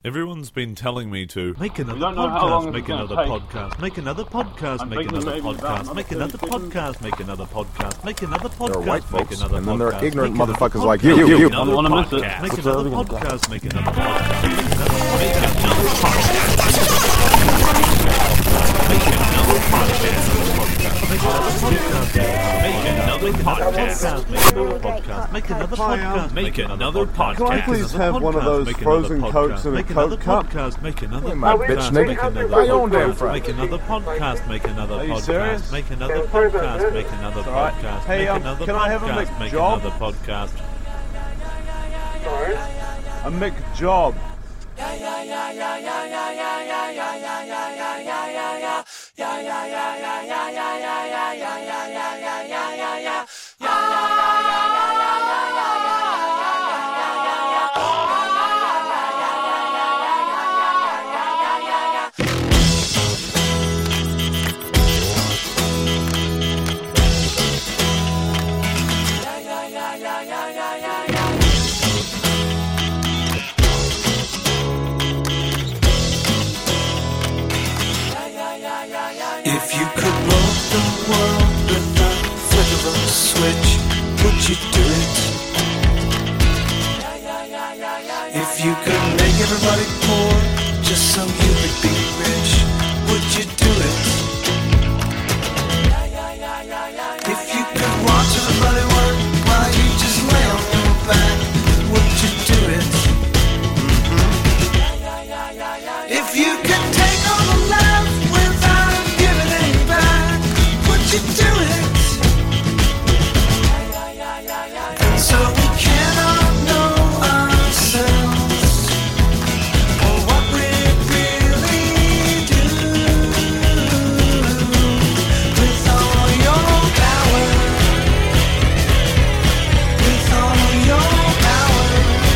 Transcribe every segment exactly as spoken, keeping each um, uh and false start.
Everyone's been telling me to make another don't know how long podcast, it's make gonna another take. podcast, make another podcast, I'm make thinking another maybe about podcast, make another another thirty podcast, make another podcast, make another There are podcast, white make folks, another and then there are podcast, ignorant make another motherfuckers podcast, like you. make You, you. another I don't wanna miss it. podcast, Make What's another everything got? podcast, make another podcast, make another podcast, make another podcast, make another podcast, Can I please have one of those frozen cokes in a make another Coke cup? podcast, make another My bitch, podcast, nigga. make another Buy your own damn podcast, fries. make another podcast, make another Are you podcast, serious? make another podcast, make another alright. podcast, Hey, make um, another can I have a podcast, make McJob? another podcast. A McJob. If you could roll the world with the flick of a switch, would you do it? If you could make everybody poor just so you could be rich, would you do it? If you could watch everybody work while you just lay on your back, would you do it? Mm-hmm. If you could take all the love without giving any back, would you do it? And so we cannot know ourselves or what we really do. With all your power, with all your power,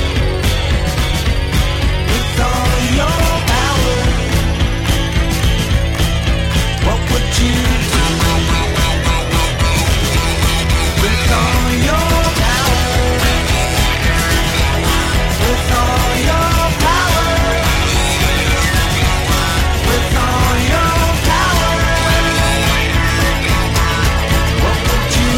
with all your power, what would you do? With all your power, with all your power, with all your power, what would you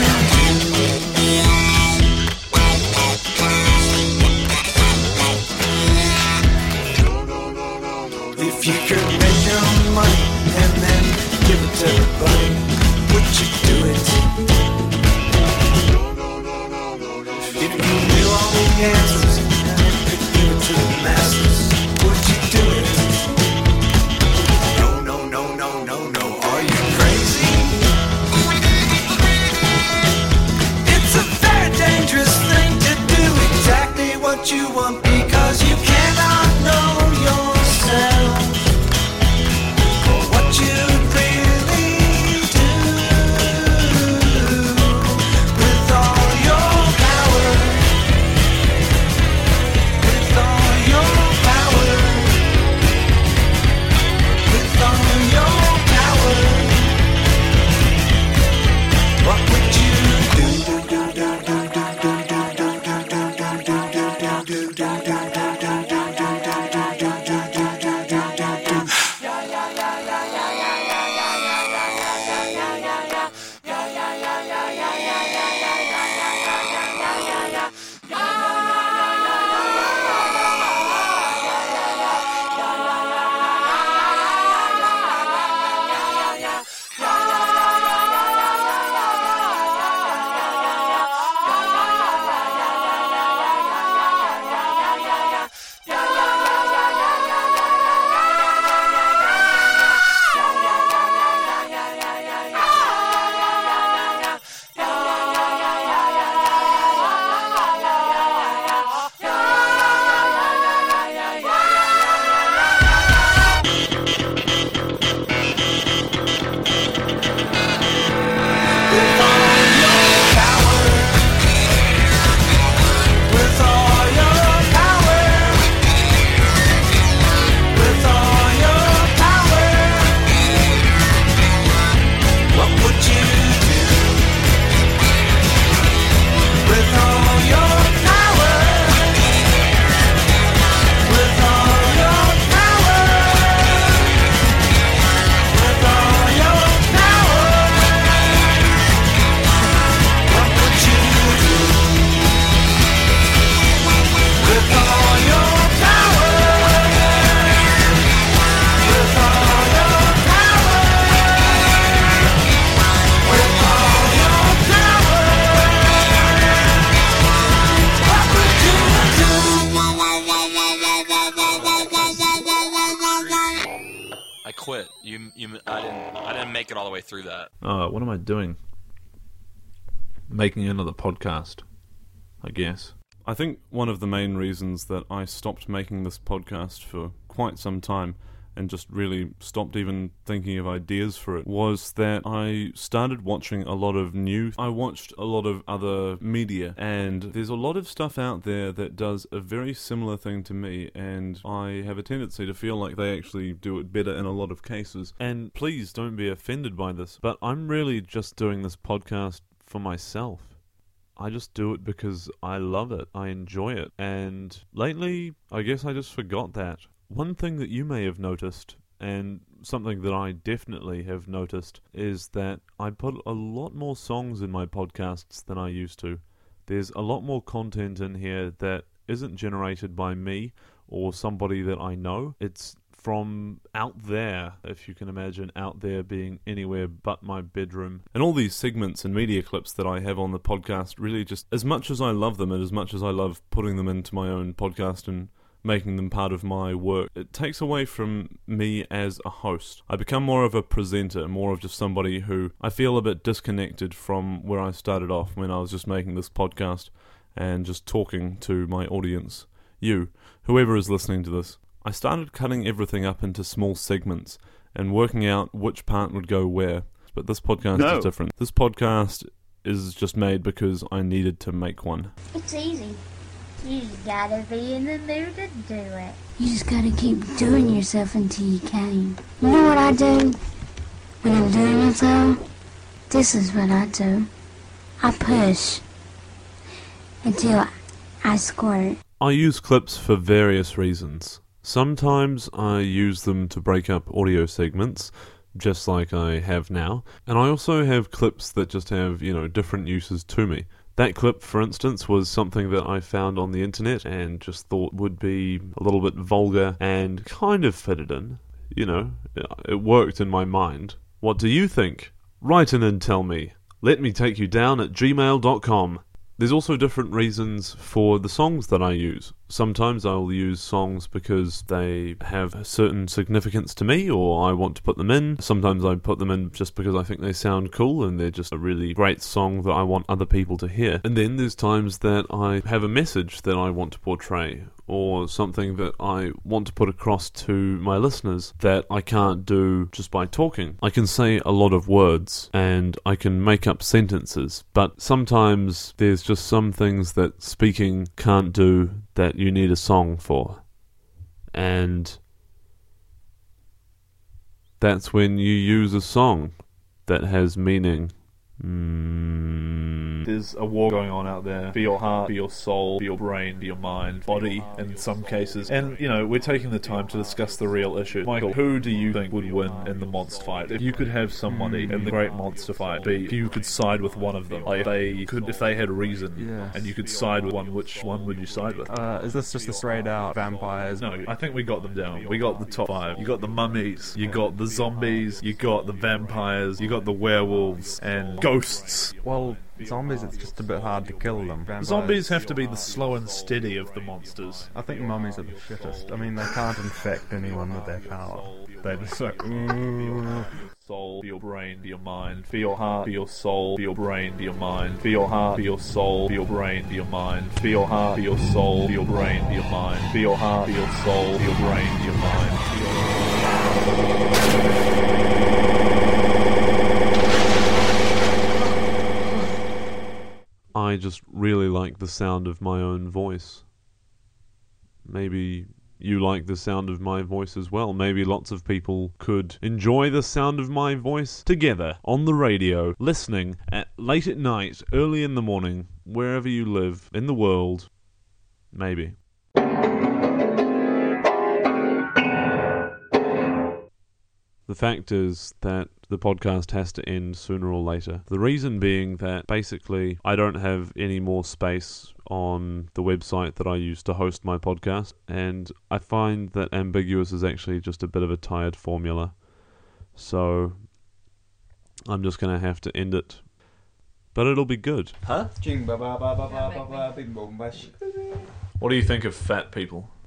do? If you could make your own money and then give it to everybody, would you do it? If you knew all the answers and could give it to the masses, would you do it? No, no, no, no, no, no. Are you crazy? It's a very dangerous thing to do exactly what you want because you cannot know yourself or what you really do. With all your power, with all your power, quit. You, you, I didn't, I didn't make it all the way through that. Uh, what am I doing? Making another podcast, I guess. I think one of the main reasons that I stopped making this podcast for quite some time and just really stopped even thinking of ideas for it was that I started watching a lot of news. I watched a lot of other media, and there's a lot of stuff out there that does a very similar thing to me, and I have a tendency to feel like they actually do it better in a lot of cases. And please don't be offended by this, but I'm really just doing this podcast for myself. I just do it because I love it, I enjoy it, and lately I guess I just forgot that. One thing that you may have noticed, and something that I definitely have noticed, is that I put a lot more songs in my podcasts than I used to. There's a lot more content in here that isn't generated by me or somebody that I know. It's from out there, if you can imagine out there being anywhere but my bedroom. And all these segments and media clips that I have on the podcast, really just, as much as I love them and as much as I love putting them into my own podcast and making them part of my work, it takes away from me as a host. I become more of a presenter, more of just somebody who I feel a bit disconnected from where I started off when I was just making this podcast and just talking to my audience. You, whoever is listening to this. I started cutting everything up into small segments and working out which part would go where. But this podcast No. is different. This podcast is just made because I needed to make one. It's easy. You just gotta be in the mood to do it. You just gotta keep doing yourself until you can. You know what I do when I'm doing it though? This is what I do. I push until I squirt. I use clips for various reasons. Sometimes I use them to break up audio segments, just like I have now, and I also have clips that just have, you know, different uses to me. That clip, for instance, was something that I found on the internet and just thought would be a little bit vulgar and kind of fitted in. You know, it worked in my mind. What do you think? Write in and tell me. Let me take you down at gmail dot com. There's also different reasons for the songs that I use. Sometimes I'll use songs because they have a certain significance to me, or I want to put them in. Sometimes I put them in just because I think they sound cool and they're just a really great song that I want other people to hear. And then there's times that I have a message that I want to portray, or something that I want to put across to my listeners that I can't do just by talking. I can say a lot of words and I can make up sentences, but sometimes there's just some things that speaking can't do that you need a song for. And that's when you use a song that has meaning. Mm. There's a war going on out there for your heart, for your soul, for your brain, for your mind, body in some cases. And, you know, we're taking the time to discuss the real issue. Michael, who do you think would win in the monster fight? If you could have somebody in the great monster fight be, if you could side with one of them, like if they could, if they had reason, Yes. and you could side with one, which one would you side with? Uh, is this just the straight out vampires? No, I think we got them down. We got the top five. You got the mummies, you got the zombies, you got the vampires, you got the werewolves, and ghosts. Well, zombies, it's just a bit hard to kill them. Vampires, Zombies have to be the slow and steady of the monsters. I think mummies are the shittest. I mean, they can't infect anyone with their power. They just like, mm. Soul, for your brain, for your mind, for your heart, for your soul, for your brain, for your mind, for your heart, for your soul, for your brain, for your mind, for your heart, for your soul, for your brain, for your mind, for your heart, for your soul, for your brain, for your mind, for your I just really like the sound of my own voice. Maybe you like the sound of my voice as well. Maybe lots of people could enjoy the sound of my voice together on the radio, listening at late at night, early in the morning, wherever you live in the world. Maybe. The fact is that the podcast has to end sooner or later. The reason being that basically I don't have any more space on the website that I use to host my podcast, and I find that ambiguous is actually just a bit of a tired formula. So I'm just going to have to end it. But it'll be good. Huh? What do you think of fat people?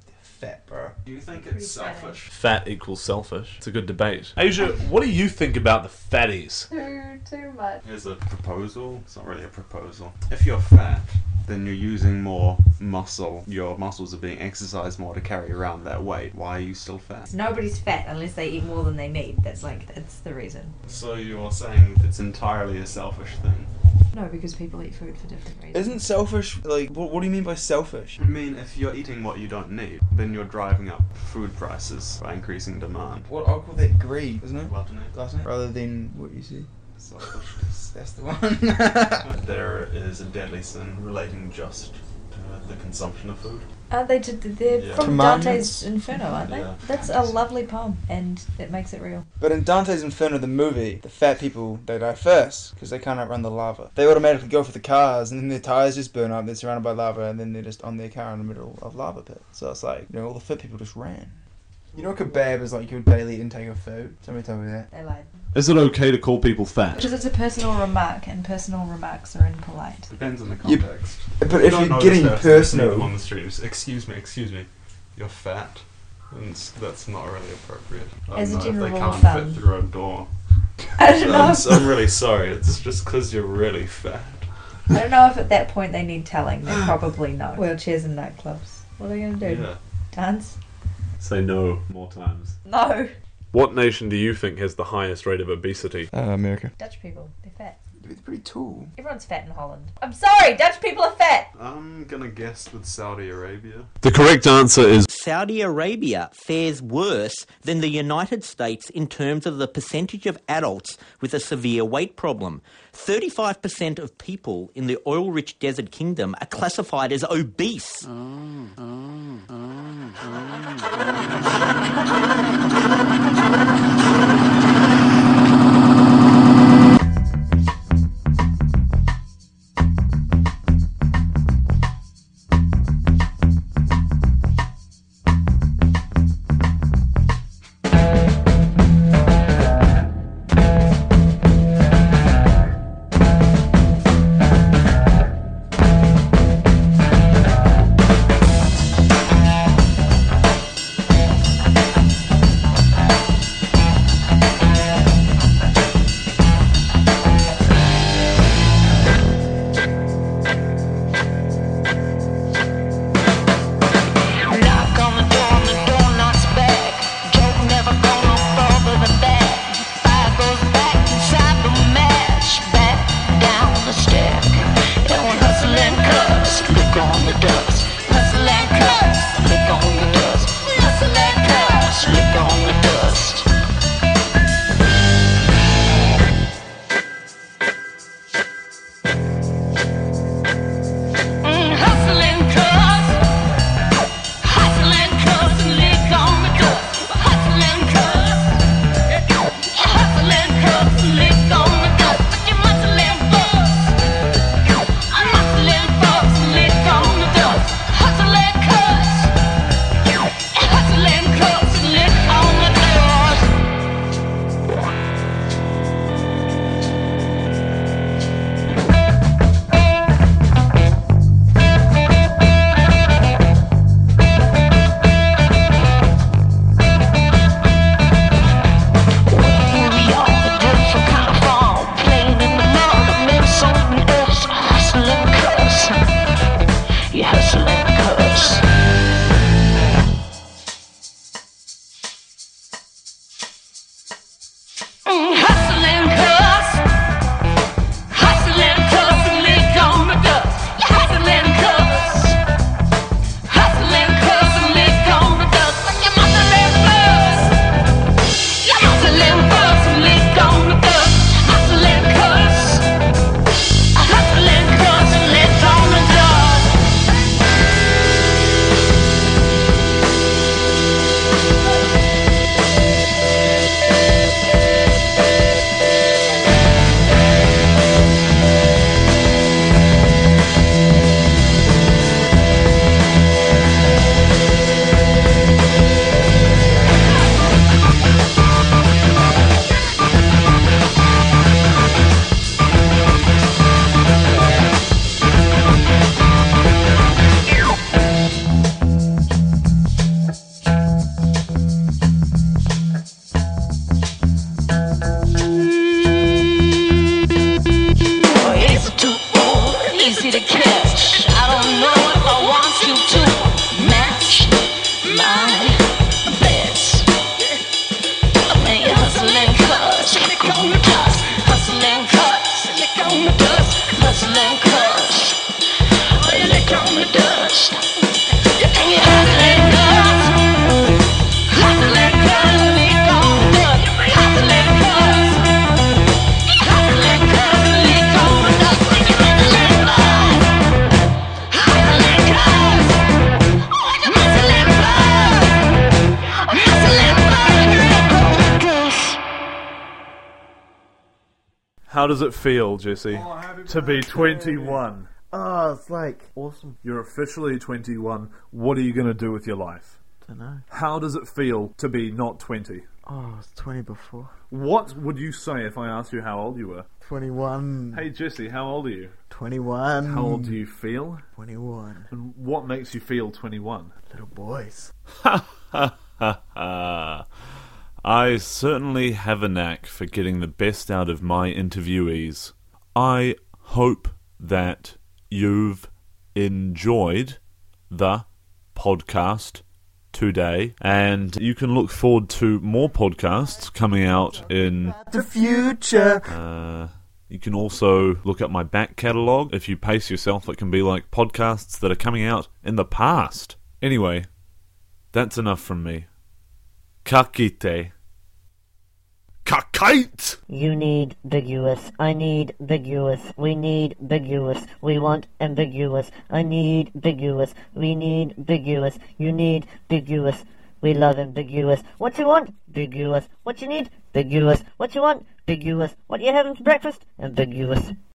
fat, bro. Do you think it's selfish? Fat equals selfish. It's a good debate. Asia, what do you think about the fatties? Too, too much. Here's a proposal. It's not really a proposal. If you're fat, then you're using more muscle. Your muscles are being exercised more to carry around that weight. Why are you still fat? Nobody's fat unless they eat more than they need. That's like, that's the reason. So you're saying it's entirely a selfish thing? No, because people eat food for different reasons. Isn't selfish, like, what, what do you mean by selfish? I mean, if you're eating what you don't need, then you're driving up food prices by increasing demand. What I'll call that greed, isn't it? Gluttony. Gluttony. Rather than what you see. Selfishness. That's the one. There is a deadly sin relating just to the consumption of food. Aren't they? T- they're Yeah. from Commandments. Dante's Inferno, aren't they? Yeah. That's a lovely poem, and it makes it real. But in Dante's Inferno, the movie, the fat people, they die first because they can't outrun the lava. They automatically go for the cars, and then their tires just burn up. They're surrounded by lava, and then they're just on their car in the middle of lava pit. So it's like, you know, all the fit people just ran. You know, kebab is like your daily intake of food. Somebody told me that. They lied. Is it okay to call people fat? Because it's a personal remark, and personal remarks are impolite. Depends on the You- context. but You if don't you're notice getting that if personal- you see them on the street, just, excuse me, excuse me, you're fat. And it's- that's not really appropriate. I As a don't know if general they rule of can't thumb. fit through a door. I don't know. I'm, If, I'm really sorry. It's just because you're really fat. I don't know if at that point they need telling. They probably know. Wheelchairs in nightclubs. What are they going to do? Yeah. Dance? Say no more times. No. What nation do you think has the highest rate of obesity? Uh, America. Dutch people. They're fat. They're pretty tall. Everyone's fat in Holland. I'm sorry, Dutch people are fat. I'm gonna guess with Saudi Arabia. The correct answer is Saudi Arabia fares worse than the United States in terms of the percentage of adults with a severe weight problem. thirty-five percent of people in the oil-rich desert kingdom are classified as obese. Oh, oh, oh, How does it feel, Jesse, to be twenty-one? Oh, it's like awesome. You're officially twenty-one. What are you going to do with your life? Don't know. How does it feel to be not twenty? Oh, I was twenty before. What would you say if I asked you how old you were? twenty-one. Hey, Jesse, how old are you? twenty-one. How old do you feel? twenty-one. And what makes you feel twenty-one? Little boys. Ha ha ha ha. I certainly have a knack for getting the best out of my interviewees. I hope that you've enjoyed the podcast today, and you can look forward to more podcasts coming out in the future. Uh, you can also look at my back catalogue. If you pace yourself, it can be like podcasts that are coming out in the past. Anyway, that's enough from me. Kakite. Kakite! You need ambiguous. I need ambiguous. We need ambiguous. We want ambiguous. I need ambiguous. We need ambiguous. You need ambiguous. We love ambiguous. What you want? Ambiguous. What you need? Ambiguous. What you want? Ambiguous. What you having for breakfast? Ambiguous.